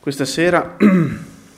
Questa sera, per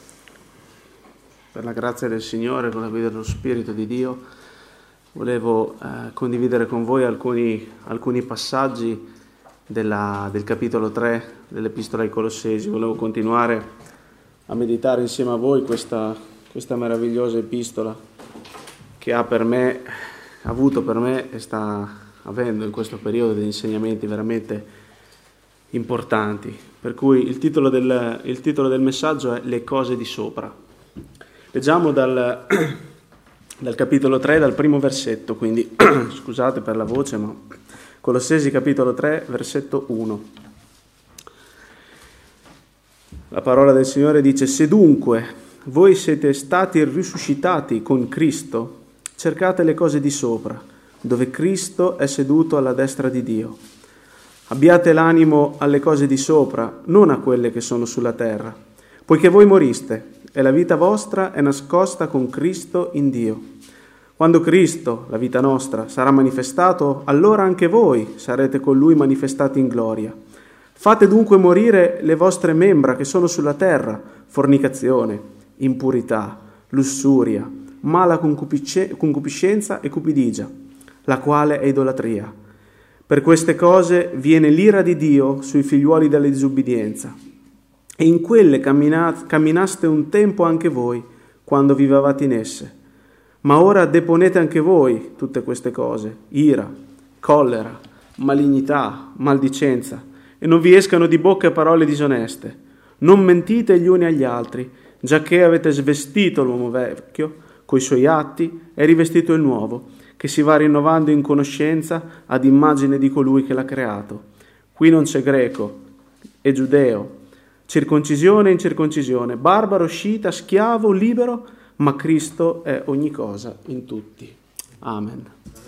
la grazia del Signore, con la guida dello Spirito di Dio, volevo condividere con voi alcuni passaggi del capitolo 3 dell'Epistola ai Colossesi. Volevo continuare a meditare insieme a voi questa meravigliosa epistola che ha avuto per me e sta avendo in questo periodo degli insegnamenti veramente importanti, per cui il titolo del messaggio è Le cose di sopra. Leggiamo dal capitolo 3, dal primo versetto, quindi scusate per la voce, ma Colossesi capitolo 3, versetto 1. La parola del Signore dice: se dunque voi siete stati risuscitati con Cristo, cercate le cose di sopra, dove Cristo è seduto alla destra di Dio. Abbiate l'animo alle cose di sopra, non a quelle che sono sulla terra, poiché voi moriste e la vita vostra è nascosta con Cristo in Dio. Quando Cristo, la vita nostra, sarà manifestato, allora anche voi sarete con Lui manifestati in gloria. Fate dunque morire le vostre membra che sono sulla terra: fornicazione, impurità, lussuria, mala concupiscenza e cupidigia, la quale è idolatria. Per queste cose viene l'ira di Dio sui figliuoli della disubbidienza. E in quelle camminaste un tempo anche voi, quando vivevate in esse. Ma ora deponete anche voi tutte queste cose: ira, collera, malignità, maldicenza, e non vi escano di bocca parole disoneste. Non mentite gli uni agli altri, giacché avete svestito l'uomo vecchio coi suoi atti e rivestito il nuovo, che si va rinnovando in conoscenza ad immagine di colui che l'ha creato. Qui non c'è greco e giudeo, circoncisione e incirconcisione, barbaro, scita, schiavo, libero, ma Cristo è ogni cosa in tutti. Amen.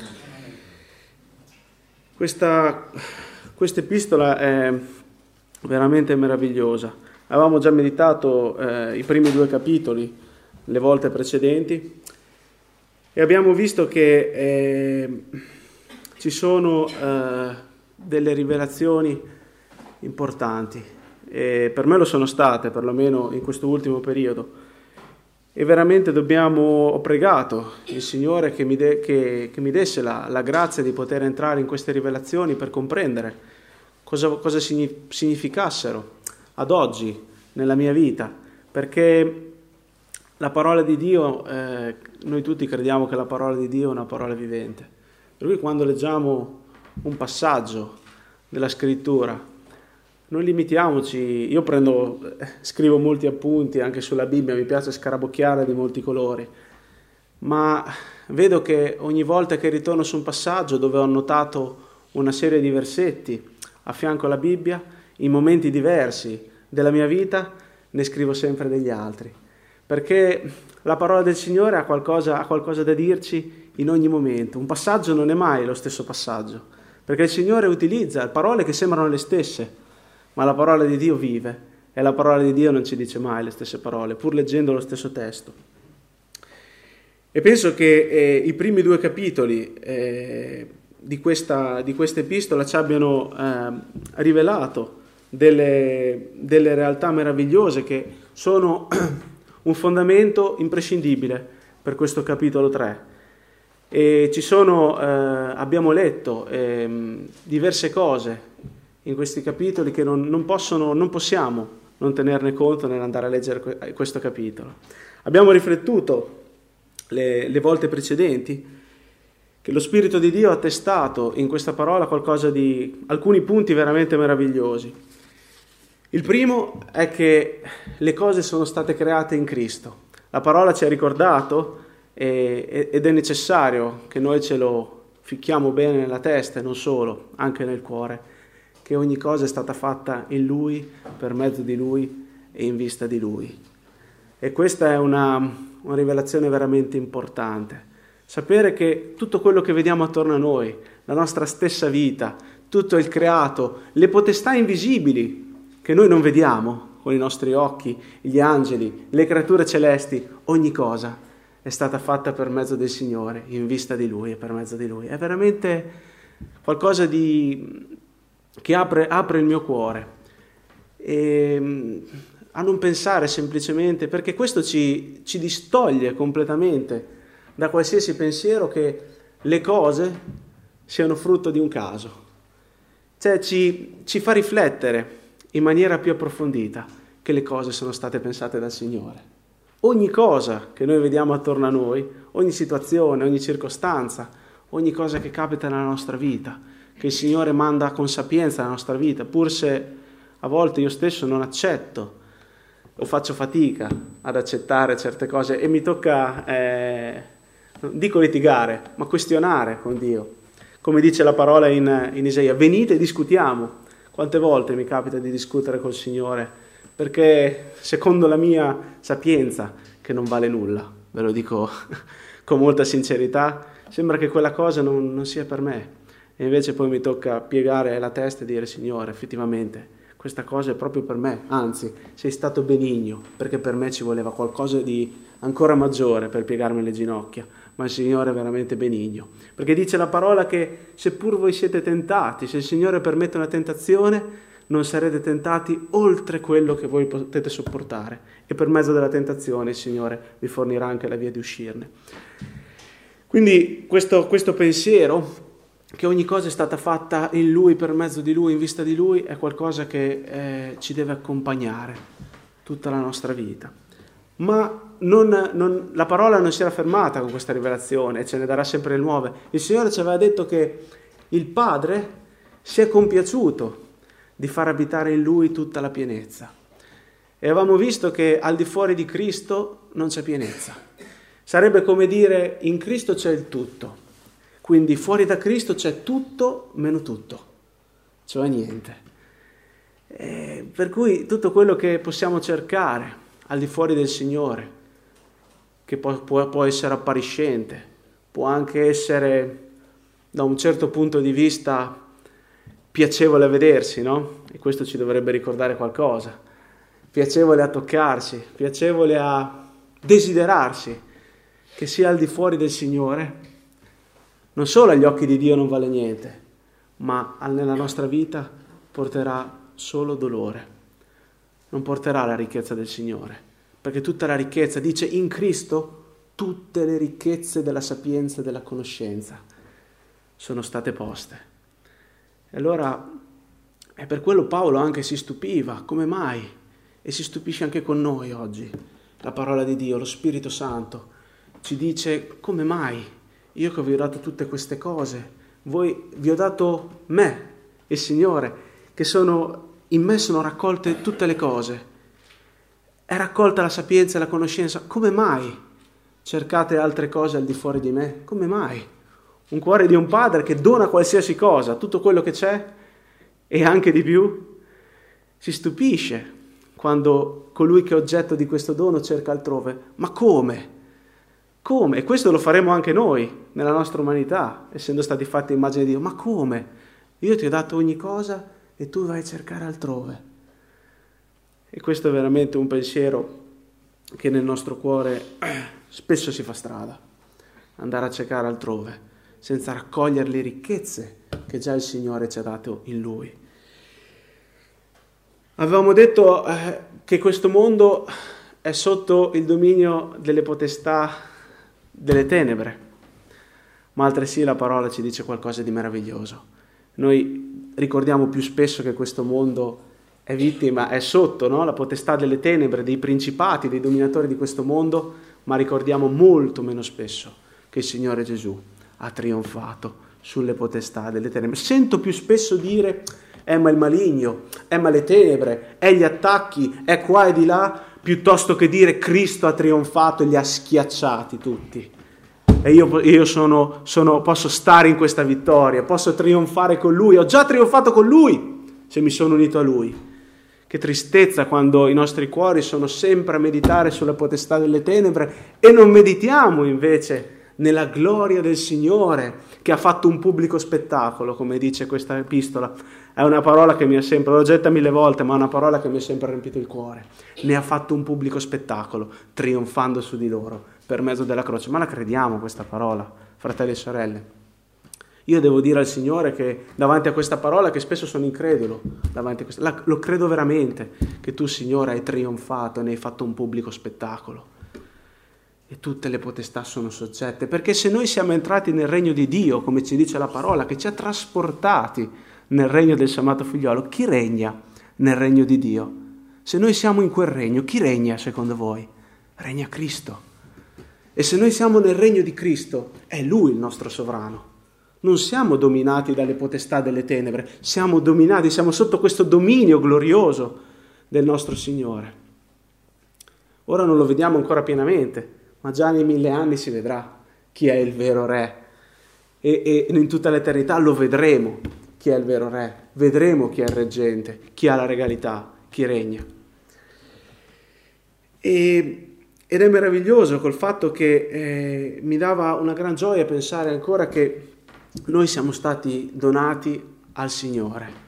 Questa epistola è veramente meravigliosa. Avevamo già meditato i primi 2 capitoli le volte precedenti e abbiamo visto che ci sono delle rivelazioni importanti, e per me lo sono state, perlomeno in questo ultimo periodo, e veramente ho pregato il Signore che mi desse la grazia di poter entrare in queste rivelazioni per comprendere cosa significassero ad oggi nella mia vita, perché la parola di Dio, noi tutti crediamo che la parola di Dio è una parola vivente, per cui quando leggiamo un passaggio della scrittura non limitiamoci. Io scrivo molti appunti anche sulla Bibbia, mi piace scarabocchiare di molti colori, ma vedo che ogni volta che ritorno su un passaggio dove ho annotato una serie di versetti a fianco alla Bibbia, in momenti diversi della mia vita ne scrivo sempre degli altri, perché la parola del Signore ha qualcosa da dirci in ogni momento. Un passaggio non è mai lo stesso passaggio, perché il Signore utilizza parole che sembrano le stesse, ma la parola di Dio vive, e la parola di Dio non ci dice mai le stesse parole, pur leggendo lo stesso testo. E penso che i primi 2 capitoli di questa epistola ci abbiano rivelato delle realtà meravigliose che sono un fondamento imprescindibile per questo capitolo 3. E abbiamo letto diverse cose in questi capitoli che non possiamo non tenerne conto nell'andare a leggere questo capitolo. Abbiamo riflettuto le volte precedenti che lo Spirito di Dio ha attestato in questa parola alcuni punti veramente meravigliosi. Il primo è che le cose sono state create in Cristo. La parola ci ha ricordato ed è necessario che noi ce lo ficchiamo bene nella testa e non solo, anche nel cuore, che ogni cosa è stata fatta in Lui, per mezzo di Lui e in vista di Lui. E questa è una rivelazione veramente importante. Sapere che tutto quello che vediamo attorno a noi, la nostra stessa vita, tutto il creato, le potestà invisibili che noi non vediamo con i nostri occhi, gli angeli, le creature celesti, ogni cosa è stata fatta per mezzo del Signore, in vista di Lui e per mezzo di Lui. È veramente qualcosa che apre il mio cuore. E a non pensare semplicemente, perché questo ci distoglie completamente da qualsiasi pensiero che le cose siano frutto di un caso. Cioè ci fa riflettere in maniera più approfondita che le cose sono state pensate dal Signore. Ogni cosa che noi vediamo attorno a noi, ogni situazione, ogni circostanza, ogni cosa che capita nella nostra vita, che il Signore manda con sapienza nella nostra vita, pur se a volte io stesso non accetto o faccio fatica ad accettare certe cose e mi tocca, non dico litigare, ma questionare con Dio. Come dice la parola in Isaia, venite e discutiamo. Quante volte mi capita di discutere col Signore, perché secondo la mia sapienza, che non vale nulla, ve lo dico con molta sincerità, sembra che quella cosa non sia per me. E invece poi mi tocca piegare la testa e dire, Signore, effettivamente questa cosa è proprio per me, anzi, sei stato benigno, perché per me ci voleva qualcosa di ancora maggiore per piegarmi le ginocchia, ma il Signore è veramente benigno. Perché dice la parola che seppur voi siete tentati, se il Signore permette una tentazione, non sarete tentati oltre quello che voi potete sopportare, e per mezzo della tentazione il Signore vi fornirà anche la via di uscirne. Quindi questo pensiero che ogni cosa è stata fatta in Lui, per mezzo di Lui, in vista di Lui, è qualcosa che ci deve accompagnare tutta la nostra vita. Ma la parola non si era fermata con questa rivelazione, e ce ne darà sempre nuove. Il Signore ci aveva detto che il Padre si è compiaciuto di far abitare in Lui tutta la pienezza. E avevamo visto che al di fuori di Cristo non c'è pienezza. Sarebbe come dire, in Cristo c'è il tutto. Quindi fuori da Cristo c'è tutto meno tutto, cioè niente. Per cui tutto quello che possiamo cercare al di fuori del Signore, che può essere appariscente, può anche essere da un certo punto di vista piacevole a vedersi, no? E questo ci dovrebbe ricordare qualcosa. Piacevole a toccarsi, piacevole a desiderarsi, che sia al di fuori del Signore, non solo agli occhi di Dio non vale niente, ma nella nostra vita porterà solo dolore. Non porterà la ricchezza del Signore, perché tutta la ricchezza, dice in Cristo, tutte le ricchezze della sapienza e della conoscenza sono state poste. E allora è per quello Paolo anche si stupiva, come mai? E si stupisce anche con noi oggi. La parola di Dio, lo Spirito Santo, ci dice come mai? Io che vi ho dato tutte queste cose, vi ho dato me, il Signore, che in me sono raccolte tutte le cose. È raccolta la sapienza e la conoscenza. Come mai cercate altre cose al di fuori di me? Come mai? Un cuore di un padre che dona qualsiasi cosa, tutto quello che c'è e anche di più, si stupisce quando colui che è oggetto di questo dono cerca altrove. Ma come? Come? E questo lo faremo anche noi, nella nostra umanità, essendo stati fatti immagine di Dio. Ma come? Io ti ho dato ogni cosa e tu vai a cercare altrove. E questo è veramente un pensiero che nel nostro cuore spesso si fa strada. Andare a cercare altrove, senza raccogliere le ricchezze che già il Signore ci ha dato in Lui. Avevamo detto che questo mondo è sotto il dominio delle potestà delle tenebre, ma altresì la parola ci dice qualcosa di meraviglioso. Noi ricordiamo più spesso che questo mondo è sotto, no? La potestà delle tenebre, dei principati, dei dominatori di questo mondo, ma ricordiamo molto meno spesso che il Signore Gesù ha trionfato sulle potestà delle tenebre. Sento più spesso dire ma il maligno, ma le tenebre, gli attacchi, qua e di là, piuttosto che dire Cristo ha trionfato e li ha schiacciati tutti. E io posso stare in questa vittoria, posso trionfare con Lui, ho già trionfato con Lui se mi sono unito a Lui. Che tristezza quando i nostri cuori sono sempre a meditare sulla potestà delle tenebre e non meditiamo invece nella gloria del Signore che ha fatto un pubblico spettacolo, come dice questa epistola. È una parola che mi ha sempre, l'ho detta 1000 volte, ma è una parola che mi ha sempre riempito il cuore. Ne ha fatto un pubblico spettacolo, trionfando su di loro per mezzo della croce. Ma la crediamo questa parola, fratelli e sorelle? Io devo dire al Signore che davanti a questa parola, che spesso sono incredulo, lo credo veramente, che tu, Signore, hai trionfato e ne hai fatto un pubblico spettacolo. E tutte le potestà sono soggette, perché se noi siamo entrati nel regno di Dio, come ci dice la parola, che ci ha trasportati nel regno del suo amato figliolo, chi regna nel regno di Dio? Se noi siamo in quel regno, chi regna secondo voi? Regna Cristo. E se noi siamo nel regno di Cristo, è Lui il nostro sovrano. Non siamo dominati dalle potestà delle tenebre, siamo dominati, siamo sotto questo dominio glorioso del nostro Signore. Ora non lo vediamo ancora pienamente, ma già nei 1000 anni si vedrà chi è il vero Re. E in tutta l'eternità lo vedremo chi è il vero Re, vedremo chi è il reggente, chi ha la regalità, chi regna. Ed è meraviglioso col fatto che mi dava una gran gioia pensare ancora che noi siamo stati donati al Signore.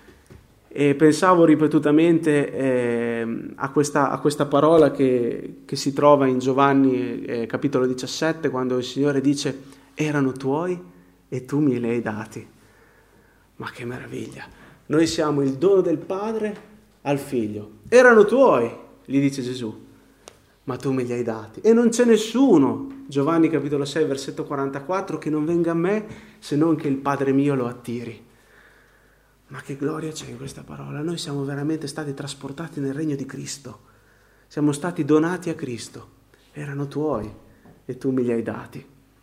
E pensavo ripetutamente a questa parola che si trova in Giovanni capitolo 17, quando il Signore dice: erano tuoi e tu me li hai dati. Ma che meraviglia! Noi siamo il dono del Padre al Figlio. Erano tuoi, gli dice Gesù, ma tu me li hai dati. E non c'è nessuno, Giovanni capitolo 6 versetto 44, che non venga a me se non che il Padre mio lo attiri. Ma che gloria c'è in questa parola! Noi siamo veramente stati trasportati nel regno di Cristo. Siamo stati donati a Cristo. Erano tuoi e tu me li hai dati.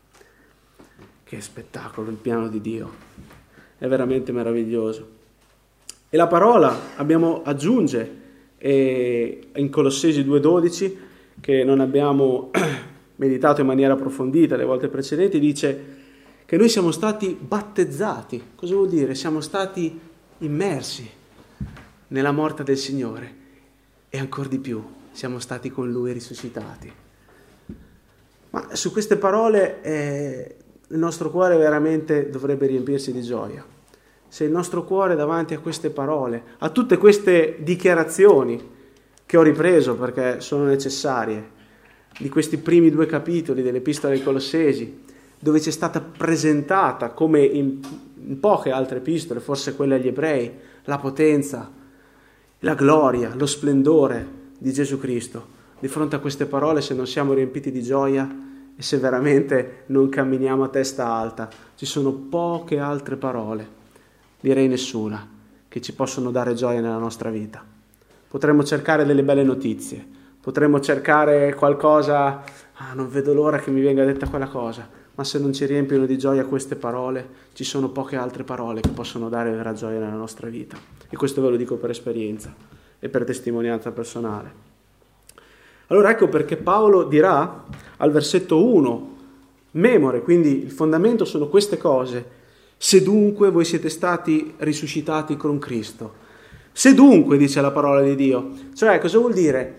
Che spettacolo il piano di Dio! È veramente meraviglioso. E la parola aggiunge in Colossesi 2,12, che non abbiamo meditato in maniera approfondita le volte precedenti, dice che noi siamo stati battezzati. Cosa vuol dire? Siamo stati immersi nella morte del Signore e ancora di più siamo stati con Lui risuscitati. Ma su queste parole il nostro cuore veramente dovrebbe riempirsi di gioia. Se il nostro cuore davanti a queste parole, a tutte queste dichiarazioni che ho ripreso perché sono necessarie, di questi primi 2 capitoli dell'Epistola ai Colossesi, dove ci è stata presentata, come in poche altre epistole, forse quelle agli Ebrei, la potenza, la gloria, lo splendore di Gesù Cristo. Di fronte a queste parole, se non siamo riempiti di gioia e se veramente non camminiamo a testa alta, ci sono poche altre parole, direi nessuna, che ci possono dare gioia nella nostra vita. Potremmo cercare delle belle notizie, potremmo cercare qualcosa, non vedo l'ora che mi venga detta quella cosa, ma se non ci riempiono di gioia queste parole, ci sono poche altre parole che possono dare vera gioia nella nostra vita. E questo ve lo dico per esperienza e per testimonianza personale. Allora ecco perché Paolo dirà al versetto 1, memore, quindi il fondamento sono queste cose: se dunque voi siete stati risuscitati con Cristo. Se dunque, dice la parola di Dio, cioè cosa vuol dire?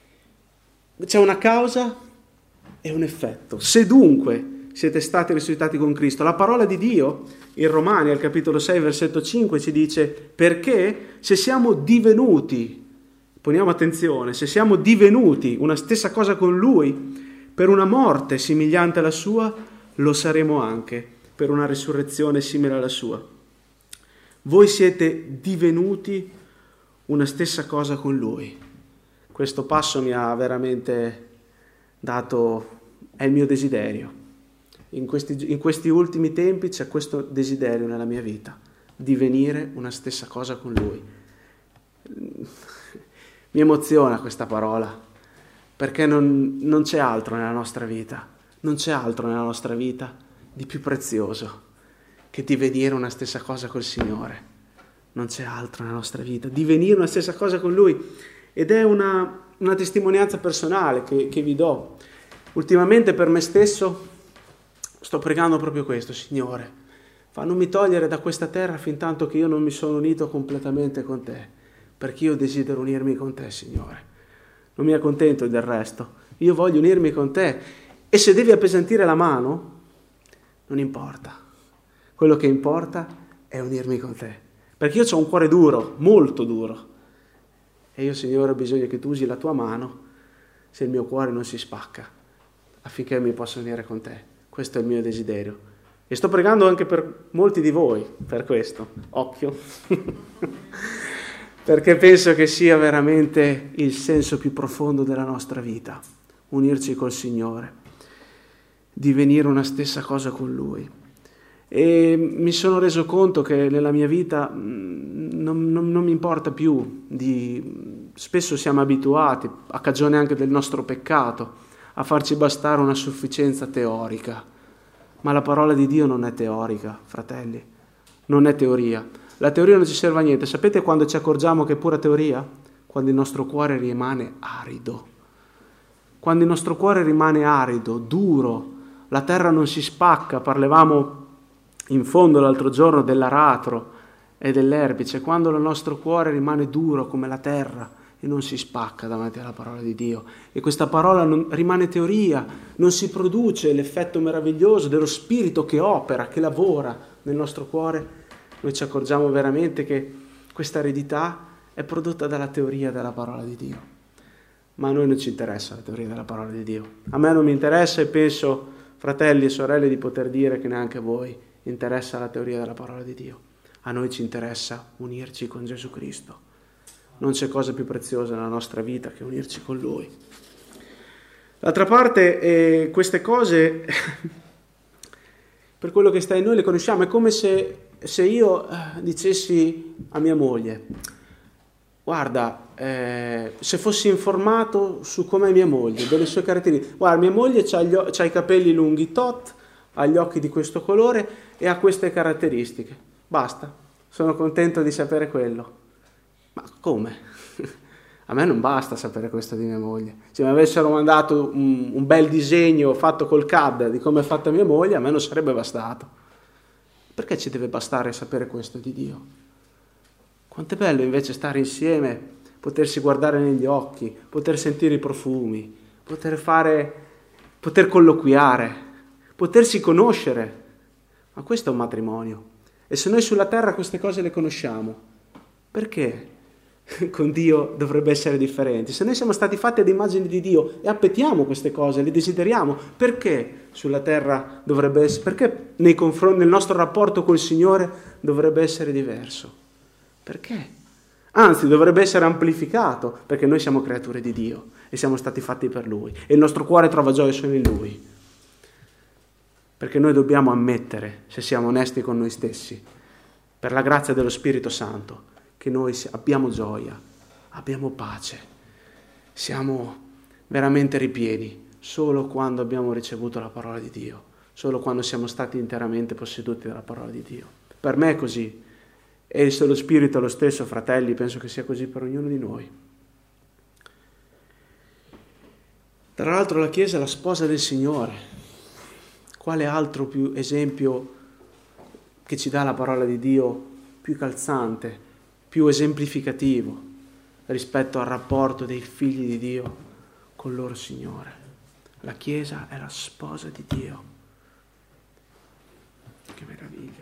C'è una causa e un effetto. Se dunque siete stati risuscitati con Cristo. La parola di Dio in Romani al capitolo 6 versetto 5 ci dice: perché se siamo divenuti, poniamo attenzione, se siamo divenuti una stessa cosa con Lui per una morte somigliante alla sua, lo saremo anche per una risurrezione simile alla sua. Voi siete divenuti una stessa cosa con Lui. Questo passo mi ha veramente dato, è il mio desiderio. In questi ultimi tempi c'è questo desiderio nella mia vita, di venire una stessa cosa con Lui. Mi emoziona questa parola, perché non c'è altro nella nostra vita, non c'è altro nella nostra vita di più prezioso che di venire una stessa cosa col Signore. Non c'è altro nella nostra vita, di venire una stessa cosa con Lui. Ed è una testimonianza personale che vi do. Ultimamente per me stesso sto pregando proprio questo: Signore, non mi togliere da questa terra fin tanto che io non mi sono unito completamente con Te, perché io desidero unirmi con Te, Signore. Non mi accontento del resto, io voglio unirmi con Te, e se devi appesantire la mano, non importa. Quello che importa è unirmi con Te, perché io ho un cuore duro, molto duro, e io, Signore, ho bisogno che Tu usi la Tua mano se il mio cuore non si spacca, affinché mi possa unire con Te. Questo è il mio desiderio. E sto pregando anche per molti di voi, per questo, occhio, perché penso che sia veramente il senso più profondo della nostra vita, unirci col Signore, divenire una stessa cosa con Lui. E mi sono reso conto che nella mia vita non mi importa più spesso siamo abituati, a cagione anche del nostro peccato, a farci bastare una sufficienza teorica. Ma la parola di Dio non è teorica, fratelli, non è teoria. La teoria non ci serve a niente. Sapete quando ci accorgiamo che è pura teoria? Quando il nostro cuore rimane arido. Quando il nostro cuore rimane arido, duro, la terra non si spacca. Parlavamo in fondo l'altro giorno dell'aratro e dell'erbice. Quando il nostro cuore rimane duro come la terra e non si spacca davanti alla parola di Dio. E questa parola rimane teoria, non si produce l'effetto meraviglioso dello Spirito che opera, che lavora nel nostro cuore. Noi ci accorgiamo veramente che questa eredità è prodotta dalla teoria della parola di Dio. Ma a noi non ci interessa la teoria della parola di Dio. A me non mi interessa e penso, fratelli e sorelle, di poter dire che neanche a voi interessa la teoria della parola di Dio. A noi ci interessa unirci con Gesù Cristo. Non c'è cosa più preziosa nella nostra vita che unirci con Lui. D'altra parte, queste cose, per quello che sta in noi, le conosciamo. È come se io dicessi a mia moglie, guarda, se fossi informato su com'è mia moglie, delle sue caratteristiche, guarda, mia moglie c'ha i capelli lunghi tot, ha gli occhi di questo colore e ha queste caratteristiche. Basta, sono contento di sapere quello. Ma come? A me non basta sapere questo di mia moglie. Se mi avessero mandato un bel disegno fatto col CAD di come è fatta mia moglie, a me non sarebbe bastato. Perché ci deve bastare sapere questo di Dio? Quanto è bello invece stare insieme, potersi guardare negli occhi, poter sentire i profumi, poter colloquiare, potersi conoscere. Ma questo è un matrimonio. E se noi sulla terra queste cose le conosciamo, perché con Dio dovrebbe essere differente? Se noi siamo stati fatti ad immagine di Dio e appetiamo queste cose, le desideriamo, perché sulla terra dovrebbe essere, perché nel nostro rapporto col Signore dovrebbe essere diverso? Perché? Anzi, dovrebbe essere amplificato, perché noi siamo creature di Dio e siamo stati fatti per Lui e il nostro cuore trova gioia solo in Lui. Perché noi dobbiamo ammettere, se siamo onesti con noi stessi, per la grazia dello Spirito Santo, che noi abbiamo gioia, abbiamo pace, siamo veramente ripieni solo quando abbiamo ricevuto la parola di Dio, solo quando siamo stati interamente posseduti dalla parola di Dio. Per me è così, e se lo Spirito è lo stesso, fratelli, penso che sia così per ognuno di noi. Tra l'altro la Chiesa è la sposa del Signore. Quale altro più esempio che ci dà la parola di Dio più calzante, più esemplificativo rispetto al rapporto dei figli di Dio con loro Signore? La Chiesa è la sposa di Dio. Che meraviglia.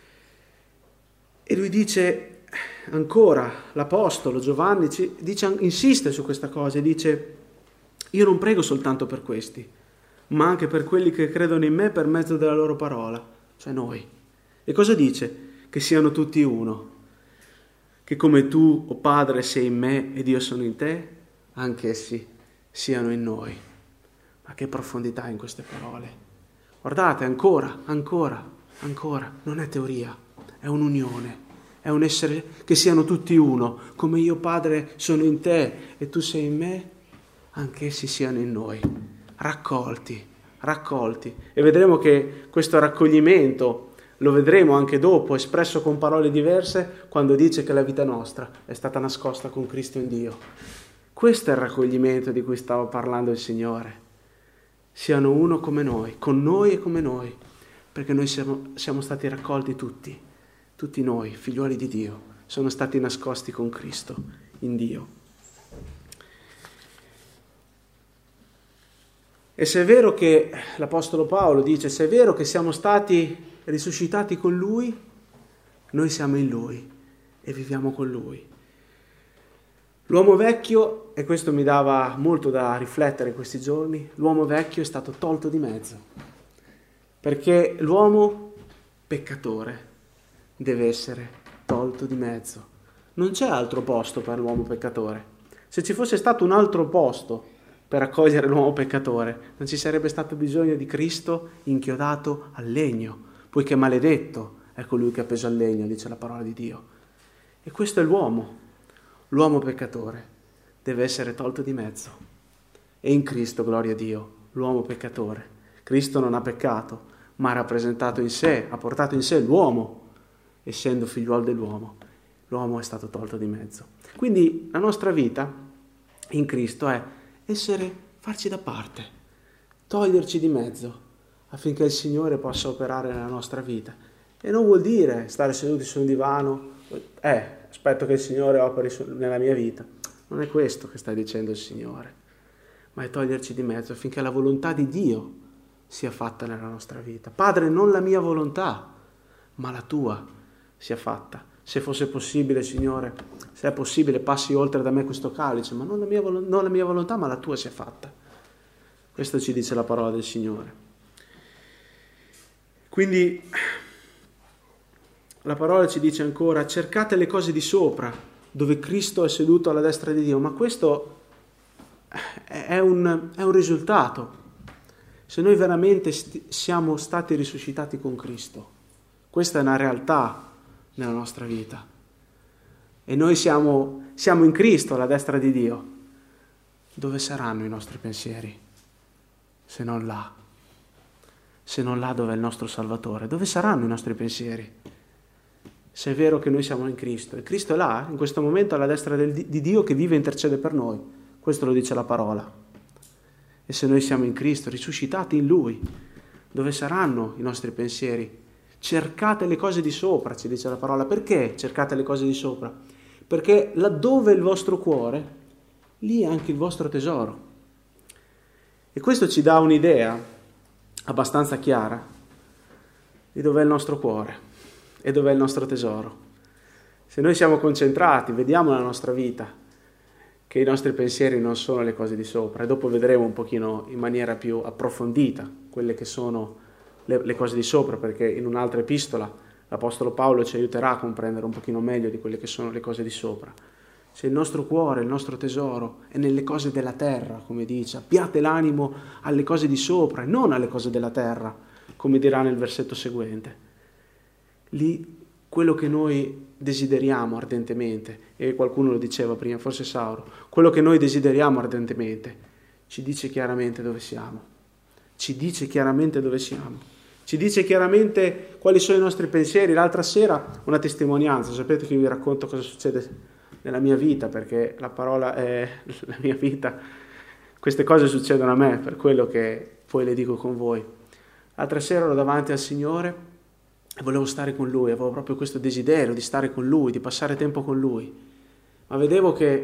E lui dice ancora, l'Apostolo Giovanni insiste su questa cosa e dice: io non prego soltanto per questi, ma anche per quelli che credono in me per mezzo della loro parola, cioè noi. E cosa dice? Che siano tutti uno. Che come tu, o Padre, sei in me ed io sono in te, anche essi siano in noi. Ma che profondità in queste parole. Guardate, ancora, non è teoria, è un'unione, è un essere, che siano tutti uno. Come io, Padre, sono in te e tu sei in me, anche essi siano in noi. Raccolti. E vedremo che questo raccoglimento lo vedremo anche dopo, espresso con parole diverse, quando dice che la vita nostra è stata nascosta con Cristo in Dio. Questo è il raccoglimento di cui stava parlando il Signore. Siano uno come noi, con noi e come noi, perché noi siamo stati raccolti tutti noi, figliuoli di Dio, sono stati nascosti con Cristo in Dio. E se è vero che, l'Apostolo Paolo dice, se è vero che siamo stati risuscitati con Lui, noi siamo in Lui e viviamo con Lui. L'uomo vecchio, e questo mi dava molto da riflettere in questi giorni, l'uomo vecchio è stato tolto di mezzo, perché l'uomo peccatore deve essere tolto di mezzo. Non c'è altro posto per l'uomo peccatore. Se ci fosse stato un altro posto per accogliere l'uomo peccatore, non ci sarebbe stato bisogno di Cristo inchiodato al legno, poiché maledetto è colui che è appeso al legno, dice la parola di Dio. E questo è l'uomo peccatore deve essere tolto di mezzo. E in Cristo, gloria a Dio, l'uomo peccatore. Cristo non ha peccato, ma ha rappresentato in sé, ha portato in sé l'uomo, essendo figliuolo dell'uomo. L'uomo è stato tolto di mezzo. Quindi la nostra vita in Cristo è farci da parte, toglierci di mezzo, affinché il Signore possa operare nella nostra vita. E non vuol dire stare seduti su un divano, aspetto che il Signore operi nella mia vita. Non è questo che sta dicendo il Signore, ma è toglierci di mezzo affinché la volontà di Dio sia fatta nella nostra vita. Padre, non la mia volontà, ma la tua sia fatta. Se fosse possibile, Signore, se è possibile, passi oltre da me questo calice, ma non la mia volontà, ma la tua sia fatta. Questo ci dice la parola del Signore. Quindi la parola ci dice ancora: cercate le cose di sopra, dove Cristo è seduto alla destra di Dio. Ma questo è un risultato. Se noi veramente siamo stati risuscitati con Cristo, questa è una realtà nella nostra vita. E noi siamo in Cristo alla destra di Dio. Dove saranno i nostri pensieri? Se non là. Se non là dove è il nostro Salvatore. Dove saranno i nostri pensieri? Se è vero che noi siamo in Cristo. E Cristo è là, in questo momento, alla destra di Dio, che vive e intercede per noi. Questo lo dice la parola. E se noi siamo in Cristo, risuscitati in Lui, dove saranno i nostri pensieri? Cercate le cose di sopra, ci dice la parola. Perché cercate le cose di sopra? Perché laddove è il vostro cuore, lì è anche il vostro tesoro. E questo ci dà un'idea abbastanza chiara di dov'è il nostro cuore e dov'è il nostro tesoro. Se noi siamo concentrati, vediamo nella nostra vita che i nostri pensieri non sono le cose di sopra, e dopo vedremo un pochino in maniera più approfondita quelle che sono le cose di sopra, perché in un'altra epistola l'Apostolo Paolo ci aiuterà a comprendere un pochino meglio di quelle che sono le cose di sopra. Se il nostro cuore, il nostro tesoro è nelle cose della terra, come dice, abbiate l'animo alle cose di sopra e non alle cose della terra, come dirà nel versetto seguente. Lì quello che noi desideriamo ardentemente, e qualcuno lo diceva prima, forse Sauro, quello che noi desideriamo ardentemente ci dice chiaramente dove siamo. Ci dice chiaramente dove siamo. Ci dice chiaramente quali sono i nostri pensieri. L'altra sera una testimonianza, sapete che vi racconto cosa succede nella mia vita, perché la parola è la mia vita. Queste cose succedono a me, per quello che poi le dico con voi. L'altra sera ero davanti al Signore e volevo stare con Lui, avevo proprio questo desiderio di stare con Lui, di passare tempo con Lui, ma vedevo che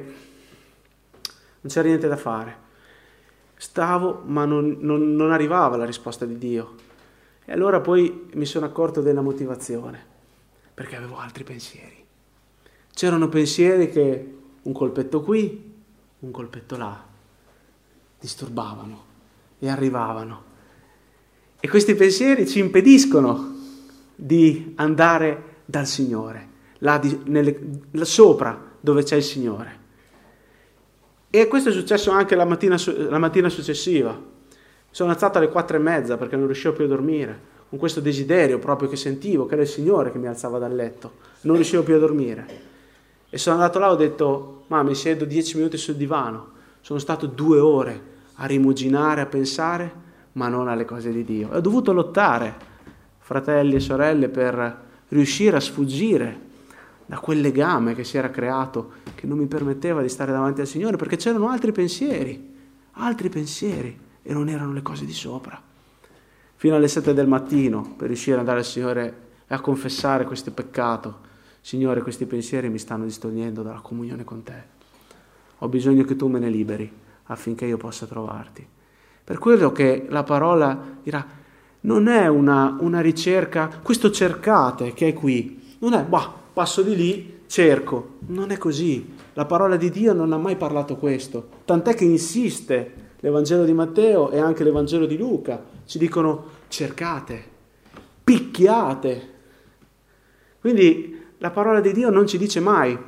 non c'era niente da fare. Stavo, ma non arrivava la risposta di Dio. E allora poi mi sono accorto della motivazione, perché avevo altri pensieri. C'erano pensieri che un colpetto qui, un colpetto là, disturbavano e arrivavano. E questi pensieri ci impediscono di andare dal Signore, là sopra dove c'è il Signore. E questo è successo anche la mattina successiva. Sono alzato alle 4:30 perché non riuscivo più a dormire, con questo desiderio proprio che sentivo, che era il Signore che mi alzava dal letto. Non riuscivo più a dormire. E sono andato là e ho detto: ma mi siedo 10 minuti sul divano. Sono stato 2 ore a rimuginare, a pensare, ma non alle cose di Dio. E ho dovuto lottare, fratelli e sorelle, per riuscire a sfuggire da quel legame che si era creato, che non mi permetteva di stare davanti al Signore, perché c'erano altri pensieri, e non erano le cose di sopra. Fino alle 7 del mattino, per riuscire ad andare al Signore e a confessare questo peccato. Signore, questi pensieri mi stanno distogliendo dalla comunione con Te. Ho bisogno che Tu me ne liberi affinché io possa trovarti. Per quello che la parola dirà, non è una ricerca, questo cercate che è qui, non è, passo di lì, cerco. Non è così. La parola di Dio non ha mai parlato questo. Tant'è che insiste l'Evangelo di Matteo e anche l'Evangelo di Luca. Ci dicono cercate, picchiate, Quindi la parola di Dio non ci dice mai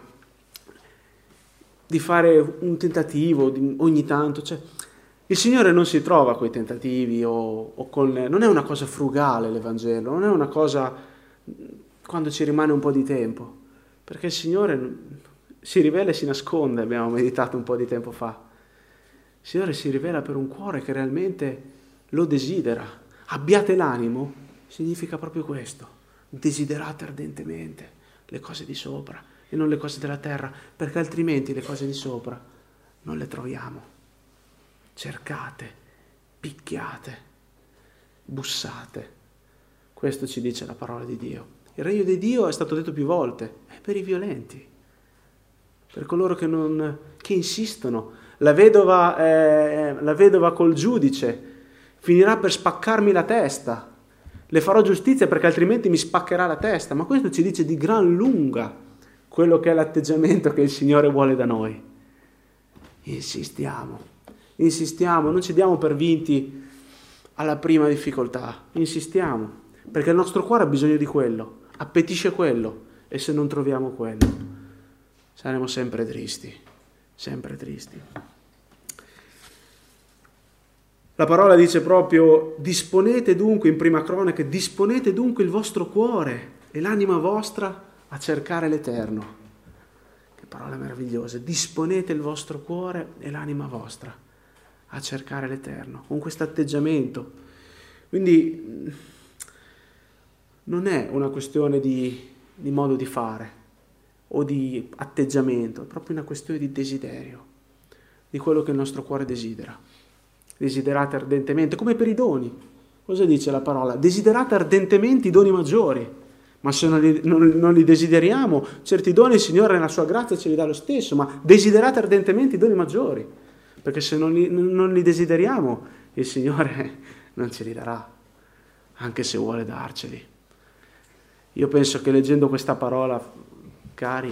di fare un tentativo ogni tanto. Cioè, il Signore non si trova coi tentativi non è una cosa frugale l'Evangelo, non è una cosa quando ci rimane un po' di tempo, perché il Signore si rivela e si nasconde, abbiamo meditato un po' di tempo fa. Il Signore si rivela per un cuore che realmente lo desidera. Abbiate l'animo significa proprio questo, desiderate ardentemente le cose di sopra e non le cose della terra, perché altrimenti le cose di sopra non le troviamo. Cercate, picchiate, bussate. Questo ci dice la parola di Dio. Il regno di Dio, è stato detto più volte, è per i violenti, per coloro che insistono. La vedova col giudice finirà per spaccarmi la testa. Le farò giustizia perché altrimenti mi spaccherà la testa. Ma questo ci dice di gran lunga quello che è l'atteggiamento che il Signore vuole da noi. Insistiamo, non ci diamo per vinti alla prima difficoltà. Insistiamo, perché il nostro cuore ha bisogno di quello, appetisce quello, e se non troviamo quello saremo sempre tristi, sempre tristi. La parola dice proprio: disponete dunque, in Prima Cronache, disponete dunque il vostro cuore e l'anima vostra a cercare l'Eterno. Che parole meravigliose! Disponete il vostro cuore e l'anima vostra a cercare l'Eterno, con questo atteggiamento. Quindi non è una questione di modo di fare o di atteggiamento, è proprio una questione di desiderio, di quello che il nostro cuore desidera. Desiderate ardentemente, come per i doni. Cosa dice la parola? Desiderate ardentemente i doni maggiori. Ma se non li desideriamo, certi doni il Signore nella sua grazia ce li dà lo stesso, ma desiderate ardentemente i doni maggiori, perché se non li desideriamo, il Signore non ce li darà, anche se vuole darceli. Io penso che leggendo questa parola, cari,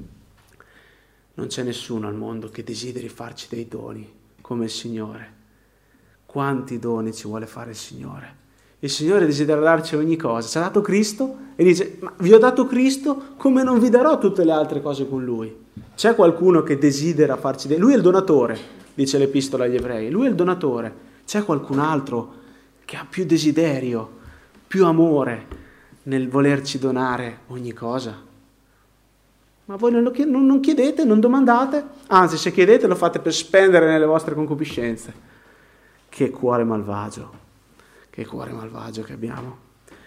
non c'è nessuno al mondo che desideri farci dei doni come il Signore. Quanti doni ci vuole fare il Signore? Il Signore desidera darci ogni cosa. Ci ha dato Cristo e dice: ma vi ho dato Cristo, come non vi darò tutte le altre cose con Lui? C'è qualcuno che desidera farci dei... Lui è il donatore, dice l'Epistola agli Ebrei. Lui è il donatore. C'è qualcun altro che ha più desiderio, più amore nel volerci donare ogni cosa? Ma voi non chiedete, non domandate, anzi, se chiedete lo fate per spendere nelle vostre concupiscenze. Che cuore malvagio che abbiamo.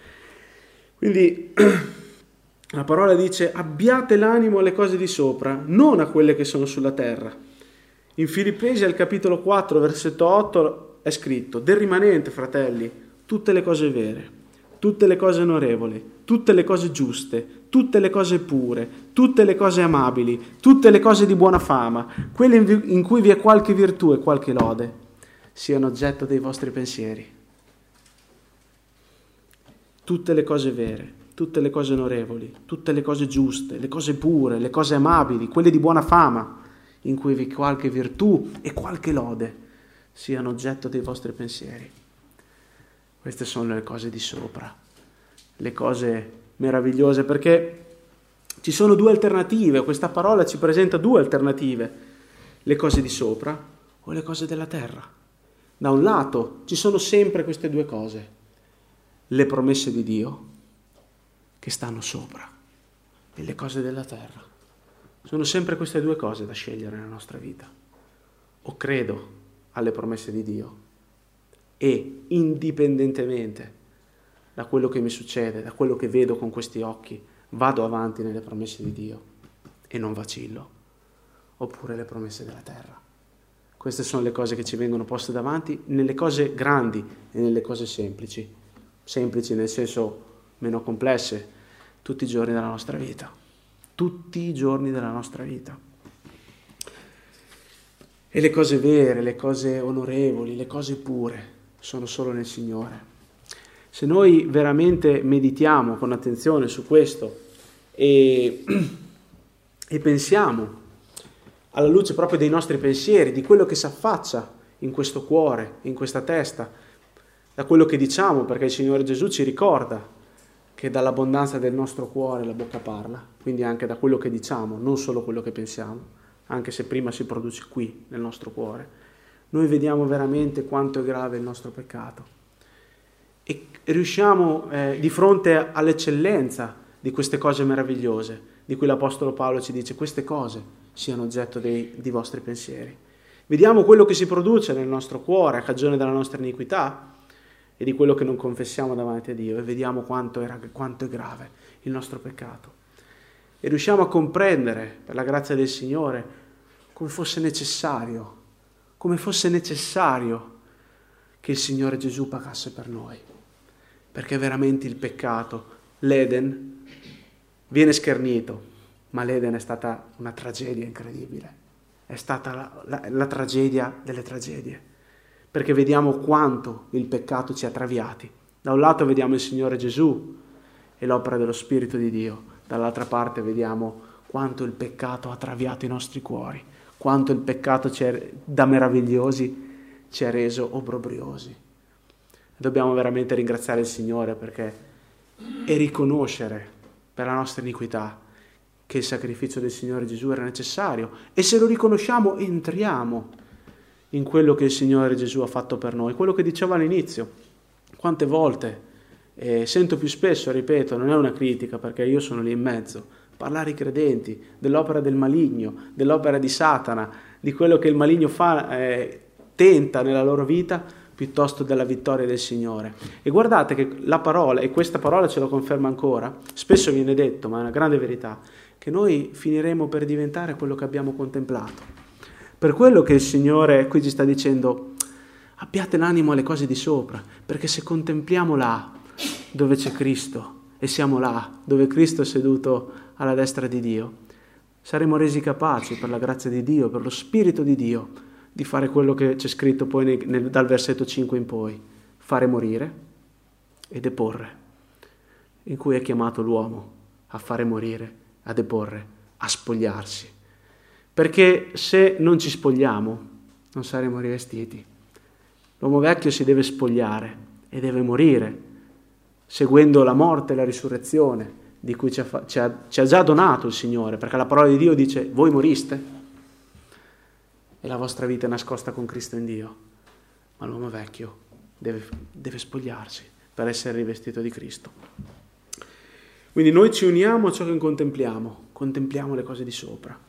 Quindi la parola dice: abbiate l'animo alle cose di sopra, non a quelle che sono sulla terra. In Filippesi al capitolo 4, versetto 8 è scritto: del rimanente, fratelli, tutte le cose vere, tutte le cose onorevoli, tutte le cose giuste, tutte le cose pure, tutte le cose amabili, tutte le cose di buona fama, quelle in cui vi è qualche virtù e qualche lode, siano oggetto dei vostri pensieri. Tutte le cose vere, tutte le cose onorevoli, tutte le cose giuste, le cose pure, le cose amabili, quelle di buona fama, in cui vi è qualche virtù e qualche lode, siano oggetto dei vostri pensieri. Queste sono le cose di sopra, le cose meravigliose, perché ci sono due alternative. Questa parola ci presenta due alternative: le cose di sopra o le cose della terra. Da un lato ci sono sempre queste due cose: le promesse di Dio che stanno sopra e le cose della terra. Sono sempre queste due cose da scegliere nella nostra vita. O credo alle promesse di Dio e, indipendentemente da quello che mi succede, da quello che vedo con questi occhi, vado avanti nelle promesse di Dio e non vacillo, oppure le promesse della terra. Queste sono le cose che ci vengono poste davanti nelle cose grandi e nelle cose semplici. Semplici nel senso meno complesse, tutti i giorni della nostra vita. Tutti i giorni della nostra vita. E le cose vere, le cose onorevoli, le cose pure sono solo nel Signore. Se noi veramente meditiamo con attenzione su questo e pensiamo alla luce proprio dei nostri pensieri, di quello che si affaccia in questo cuore, in questa testa, da quello che diciamo, perché il Signore Gesù ci ricorda che dall'abbondanza del nostro cuore la bocca parla, quindi anche da quello che diciamo, non solo quello che pensiamo, anche se prima si produce qui, nel nostro cuore, noi vediamo veramente quanto è grave il nostro peccato e riusciamo di fronte all'eccellenza di queste cose meravigliose, di cui l'Apostolo Paolo ci dice queste cose siano oggetto di vostri pensieri. Vediamo quello che si produce nel nostro cuore a cagione della nostra iniquità e di quello che non confessiamo davanti a Dio, e vediamo quanto è grave il nostro peccato. E riusciamo a comprendere, per la grazia del Signore, come fosse necessario che il Signore Gesù pagasse per noi. Perché veramente il peccato, l'Eden, viene schernito, ma l'Eden è stata una tragedia incredibile. È stata la tragedia delle tragedie, perché vediamo quanto il peccato ci ha traviati. Da un lato vediamo il Signore Gesù e l'opera dello Spirito di Dio, dall'altra parte vediamo quanto il peccato ha traviato i nostri cuori, quanto il peccato da meravigliosi ci ha reso obbrobriosi. Dobbiamo veramente ringraziare il Signore e riconoscere per la nostra iniquità che il sacrificio del Signore Gesù era necessario, e se lo riconosciamo entriamo in quello che il Signore Gesù ha fatto per noi, quello che dicevo all'inizio. Quante volte sento più spesso, ripeto, non è una critica perché io sono lì in mezzo, parlare ai credenti dell'opera del maligno, dell'opera di Satana, di quello che il maligno tenta nella loro vita, piuttosto della vittoria del Signore. E guardate che la parola, e questa parola ce lo conferma ancora, spesso viene detto, ma è una grande verità, che noi finiremo per diventare quello che abbiamo contemplato. Per quello che il Signore qui ci sta dicendo, abbiate l'animo alle cose di sopra, perché se contempliamo là dove c'è Cristo e siamo là dove Cristo è seduto alla destra di Dio, saremo resi capaci per la grazia di Dio, per lo Spirito di Dio, di fare quello che c'è scritto poi dal versetto 5 in poi, fare morire e deporre, in cui è chiamato l'uomo a fare morire, a deporre, a spogliarsi. Perché se non ci spogliamo, non saremo rivestiti. L'uomo vecchio si deve spogliare e deve morire, seguendo la morte e la risurrezione di cui ci ha già donato il Signore, perché la parola di Dio dice, voi moriste e la vostra vita è nascosta con Cristo in Dio, ma l'uomo vecchio deve spogliarsi per essere rivestito di Cristo. Quindi noi ci uniamo a ciò che contempliamo le cose di sopra.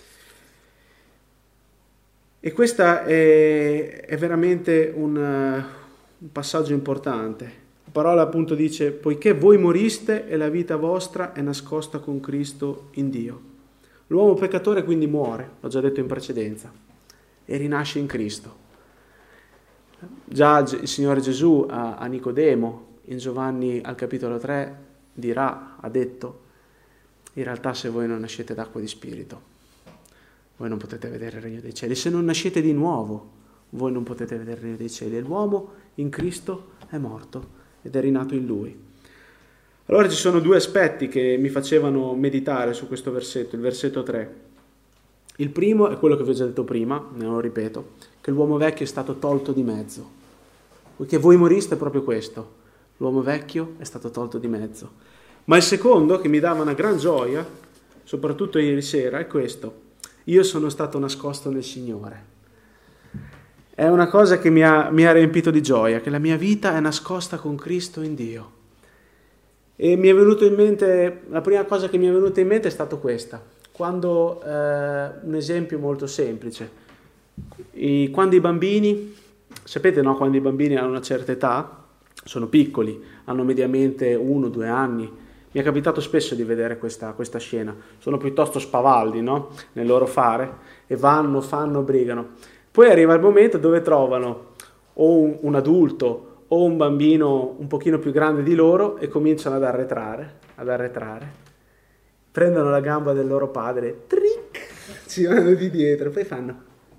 E questo è veramente un passaggio importante. La parola appunto dice, poiché voi moriste e la vita vostra è nascosta con Cristo in Dio. L'uomo peccatore quindi muore, l'ho già detto in precedenza, e rinasce in Cristo. Già il Signore Gesù a Nicodemo, in Giovanni al capitolo 3, ha detto, in realtà se voi non nascete d'acqua e di spirito, voi non potete vedere il regno dei cieli. Se non nascete di nuovo, voi non potete vedere il regno dei cieli. E l'uomo in Cristo è morto ed è rinato in Lui. Allora ci sono due aspetti che mi facevano meditare su questo versetto, il versetto 3. Il primo è quello che vi ho già detto prima, ne lo ripeto, che l'uomo vecchio è stato tolto di mezzo. Poiché voi moriste è proprio questo. L'uomo vecchio è stato tolto di mezzo. Ma il secondo, che mi dava una gran gioia, soprattutto ieri sera, è questo. Io sono stato nascosto nel Signore. È una cosa che mi ha riempito di gioia, che la mia vita è nascosta con Cristo in Dio. E mi è venuto in mente, la prima cosa che mi è venuta in mente è stato questa. Quando, un esempio molto semplice, quando i bambini, sapete no, quando i bambini hanno una certa età, sono piccoli, hanno mediamente 1-2 anni, mi è capitato spesso di vedere questa scena, sono piuttosto spavaldi, no? Nel loro fare, e vanno, fanno, brigano. Poi arriva il momento dove trovano o un adulto o un bambino un pochino più grande di loro e cominciano ad arretrare, prendono la gamba del loro padre, tric, ci vanno di dietro, poi fanno.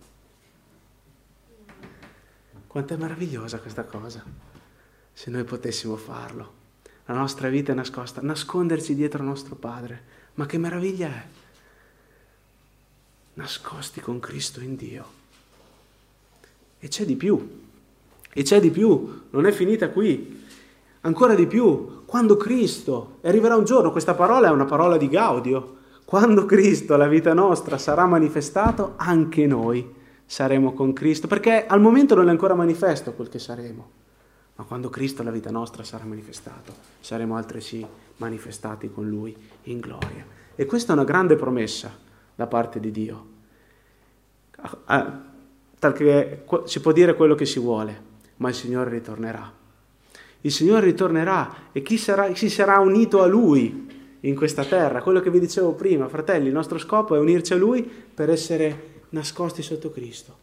Quanto è meravigliosa questa cosa, se noi potessimo farlo. La nostra vita è nascosta, nasconderci dietro il nostro Padre. Ma che meraviglia è! Nascosti con Cristo in Dio. E c'è di più, non è finita qui. ancora di più, quando Cristo, e arriverà un giorno, questa parola è una parola di Gaudio, quando Cristo, la vita nostra, sarà manifestato, anche noi saremo con Cristo, perché al momento non è ancora manifesto quel che saremo, ma quando Cristo, la vita nostra, sarà manifestato, saremo altresì manifestati con Lui in gloria. E questa è una grande promessa da parte di Dio, tal che si può dire quello che si vuole, ma il Signore ritornerà. Il Signore ritornerà e chi sarà unito a Lui in questa terra? Quello che vi dicevo prima, fratelli, il nostro scopo è unirci a Lui per essere nascosti sotto Cristo.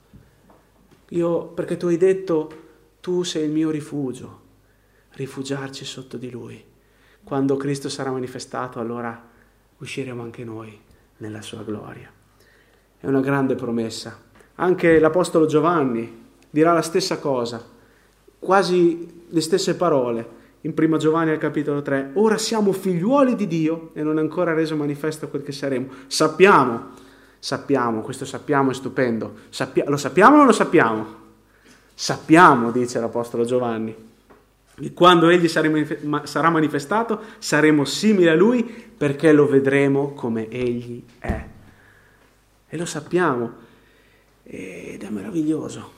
Perché tu hai detto, tu sei il mio rifugio, rifugiarci sotto di Lui. Quando Cristo sarà manifestato, allora usciremo anche noi nella sua gloria. È una grande promessa. Anche l'Apostolo Giovanni dirà la stessa cosa, quasi le stesse parole, in 1 Giovanni al capitolo 3. Ora siamo figliuoli di Dio e non è ancora reso manifesto quel che saremo. Sappiamo, questo sappiamo è stupendo. Lo sappiamo o non lo sappiamo? Sappiamo, dice l'Apostolo Giovanni, che quando Egli sarà manifestato saremo simili a Lui perché lo vedremo come Egli è. E lo sappiamo ed è meraviglioso.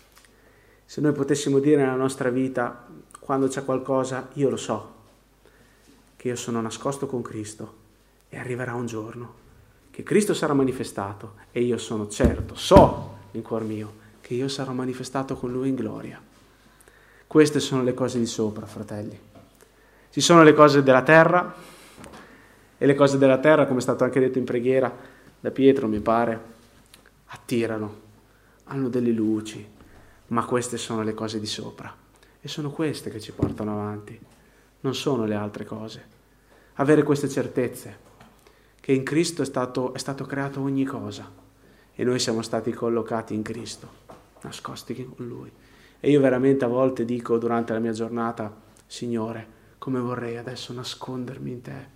Se noi potessimo dire nella nostra vita, quando c'è qualcosa, io lo so, che io sono nascosto con Cristo e arriverà un giorno che Cristo sarà manifestato e io sono certo, so in cuor mio, che io sarò manifestato con Lui in gloria. Queste sono le cose di sopra, fratelli. Ci sono le cose della terra e le cose della terra, come è stato anche detto in preghiera da Pietro, mi pare, attirano, hanno delle luci, ma queste sono le cose di sopra e sono queste che ci portano avanti, non sono le altre cose. Avere queste certezze, che in Cristo è stato creato ogni cosa e noi siamo stati collocati in Cristo, nascosti con Lui. E io veramente a volte dico durante la mia giornata, Signore, come vorrei adesso nascondermi in Te,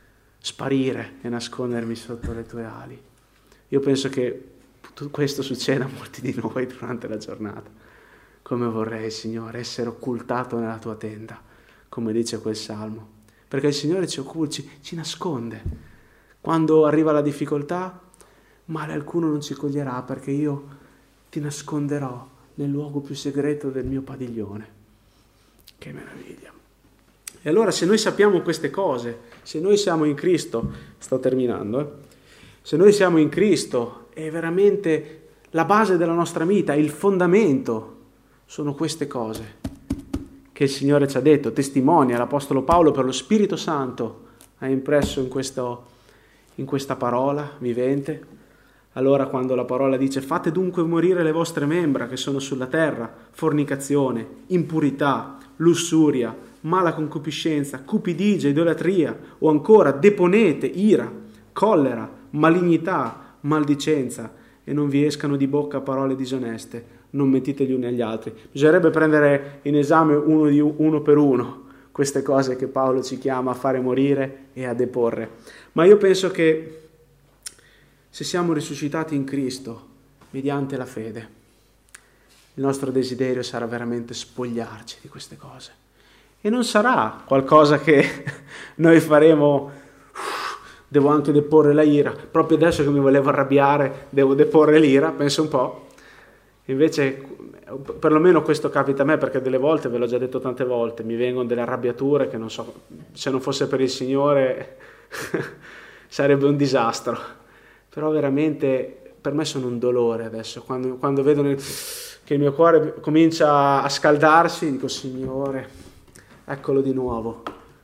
sparire e nascondermi sotto le Tue ali. Io penso che questo succeda a molti di noi durante la giornata. Come vorrei, Signore, essere occultato nella Tua tenda, come dice quel salmo. Perché il Signore ci nasconde. Quando arriva la difficoltà, male alcuno non ci coglierà, perché io ti nasconderò nel luogo più segreto del mio padiglione. Che meraviglia! E allora se noi sappiamo queste cose, se noi siamo in Cristo, sto terminando, se noi siamo in Cristo, è veramente la base della nostra vita, il fondamento, sono queste cose che il Signore ci ha detto, testimonia l'Apostolo Paolo per lo Spirito Santo, ha impresso in questa parola vivente. Allora quando la parola dice fate dunque morire le vostre membra che sono sulla terra, fornicazione, impurità, lussuria, mala concupiscenza, cupidigia, idolatria, o ancora deponete ira, collera, malignità, maldicenza, e non vi escano di bocca parole disoneste, non mentite gli uni agli altri. Bisognerebbe prendere in esame uno per uno queste cose che Paolo ci chiama a fare morire e a deporre. Ma io penso che se siamo risuscitati in Cristo mediante la fede, il nostro desiderio sarà veramente spogliarci di queste cose. E non sarà qualcosa che noi faremo, devo anche deporre la ira, proprio adesso che mi volevo arrabbiare devo deporre l'ira, penso un po'. Invece, perlomeno questo capita a me, perché delle volte, ve l'ho già detto tante volte, mi vengono delle arrabbiature che non so, se non fosse per il Signore sarebbe un disastro. Però veramente per me sono un dolore adesso, quando vedo che il mio cuore comincia a scaldarsi, dico Signore, eccolo di nuovo,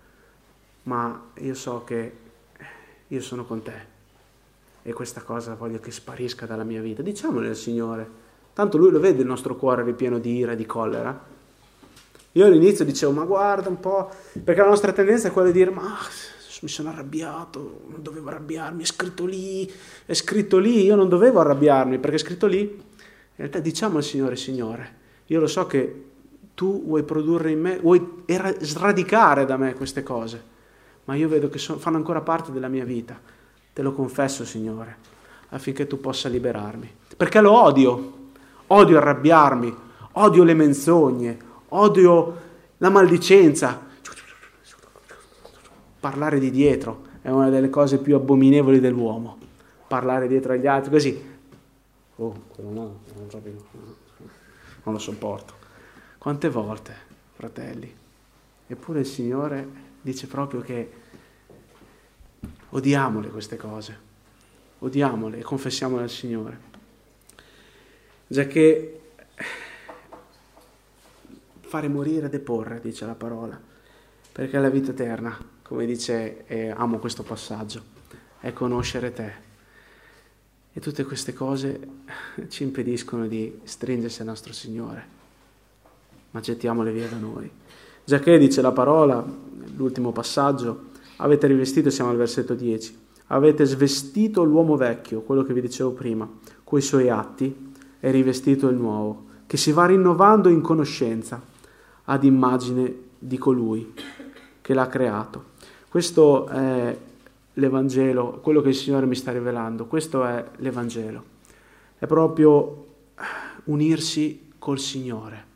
ma io so che io sono con Te e questa cosa voglio che sparisca dalla mia vita. Diciamolo al Signore, tanto Lui lo vede il nostro cuore ripieno di ira e di collera. Io all'inizio dicevo, ma guarda un po', perché la nostra tendenza è quella di dire, ma mi sono arrabbiato, non dovevo arrabbiarmi, è scritto lì, io non dovevo arrabbiarmi perché è scritto lì. In realtà diciamo al Signore, Signore, io lo so che Tu vuoi produrre in me, vuoi sradicare da me queste cose, ma io vedo che fanno ancora parte della mia vita. Te lo confesso, Signore, affinché Tu possa liberarmi. Perché lo odio arrabbiarmi, odio le menzogne, odio la maldicenza, parlare di dietro è una delle cose più abominevoli dell'uomo, parlare dietro agli altri così, quello no, non lo sopporto. Quante volte, fratelli, eppure il Signore dice proprio che odiamole queste cose, odiamole e confessiamole al Signore, giacché fare morire e deporre, dice la parola, perché la vita eterna, come dice, amo questo passaggio, è conoscere te. E tutte queste cose ci impediscono di stringersi al nostro Signore, ma gettiamole via da noi. Giacché, dice la parola, l'ultimo passaggio, avete rivestito, siamo al versetto 10, avete svestito l'uomo vecchio, quello che vi dicevo prima, coi suoi atti, e rivestito il nuovo, che si va rinnovando in conoscenza, ad immagine di colui che l'ha creato. Questo è l'Evangelo, quello che il Signore mi sta rivelando, questo è l'Evangelo. È proprio unirsi col Signore,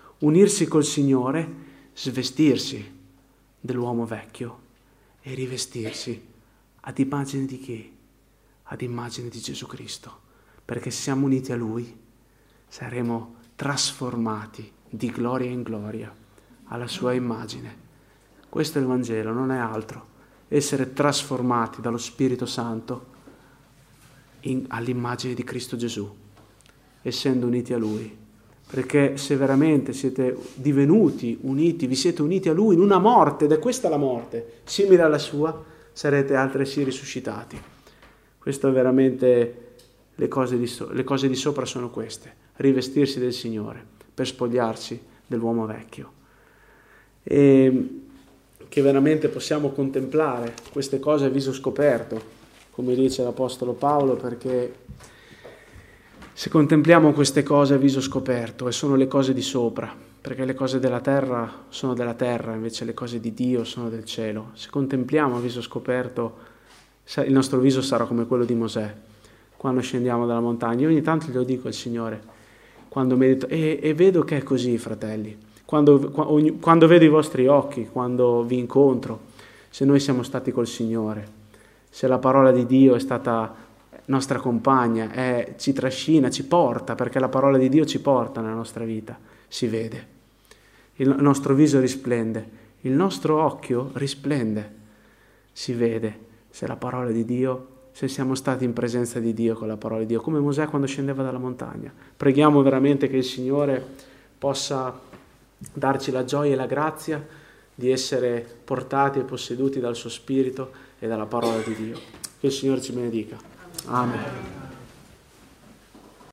svestirsi dell'uomo vecchio e rivestirsi ad immagine di chi? Ad immagine di Gesù Cristo, perché se siamo uniti a Lui saremo trasformati di gloria in gloria alla sua immagine. Questo è il Vangelo, non è altro. Essere trasformati dallo Spirito Santo all'immagine di Cristo Gesù, essendo uniti a Lui. Perché se veramente siete divenuti uniti, vi siete uniti a Lui in una morte, ed è questa la morte, simile alla sua, sarete altresì risuscitati. Questo è veramente, le cose di sopra sono queste, rivestirsi del Signore per spogliarsi dell'uomo vecchio. E che veramente possiamo contemplare queste cose a viso scoperto, come dice l'Apostolo Paolo, perché se contempliamo queste cose a viso scoperto, e sono le cose di sopra, perché le cose della terra sono della terra, invece le cose di Dio sono del cielo. Se contempliamo a viso scoperto, il nostro viso sarà come quello di Mosè, quando scendiamo dalla montagna. Io ogni tanto glielo dico al Signore, quando medito, e vedo che è così, fratelli. Quando vedo i vostri occhi, quando vi incontro, se noi siamo stati col Signore, se la parola di Dio è stata nostra compagna, ci trascina, ci porta, perché la parola di Dio ci porta nella nostra vita, si vede. Il nostro viso risplende, il nostro occhio risplende, si vede se la parola di Dio, se siamo stati in presenza di Dio con la parola di Dio, come Mosè quando scendeva dalla montagna. Preghiamo veramente che il Signore possa darci la gioia e la grazia di essere portati e posseduti dal suo Spirito e dalla parola di Dio. Che il Signore ci benedica. Amen.